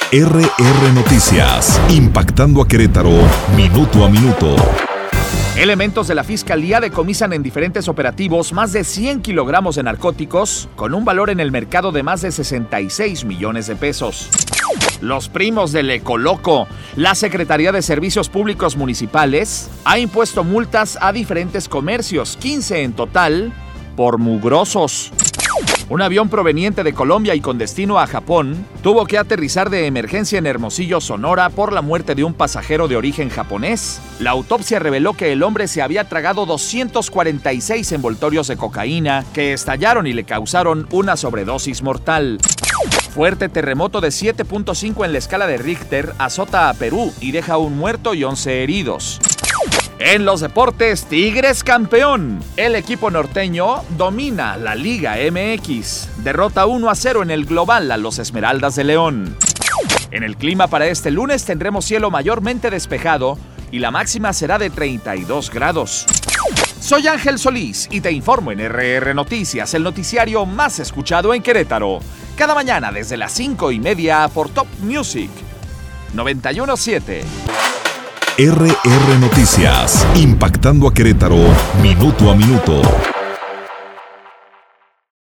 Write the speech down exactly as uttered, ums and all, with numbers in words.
R R Noticias, impactando a Querétaro, minuto a minuto. Elementos de la Fiscalía decomisan en diferentes operativos más de cien kilogramos de narcóticos con un valor en el mercado de más de sesenta y seis millones de pesos. Los primos del Ecoloco. La Secretaría de Servicios Públicos Municipales ha impuesto multas a diferentes comercios, quince en total, por mugrosos. Un avión proveniente de Colombia y con destino a Japón tuvo que aterrizar de emergencia en Hermosillo, Sonora, por la muerte de un pasajero de origen japonés. La autopsia reveló que el hombre se había tragado doscientos cuarenta y seis envoltorios de cocaína que estallaron y le causaron una sobredosis mortal. Fuerte terremoto de siete punto cinco en la escala de Richter azota a Perú y deja un muerto y once heridos. En los deportes, Tigres campeón. El equipo norteño domina la Liga M X. Derrota uno a cero en el global a los Esmeraldas de León. En el clima para este lunes tendremos cielo mayormente despejado y la máxima será de treinta y dos grados. Soy Ángel Solís y te informo en R R Noticias, el noticiario más escuchado en Querétaro. Cada mañana desde las cinco y media por Top Music noventa y uno punto siete. R R Noticias, impactando a Querétaro, minuto a minuto.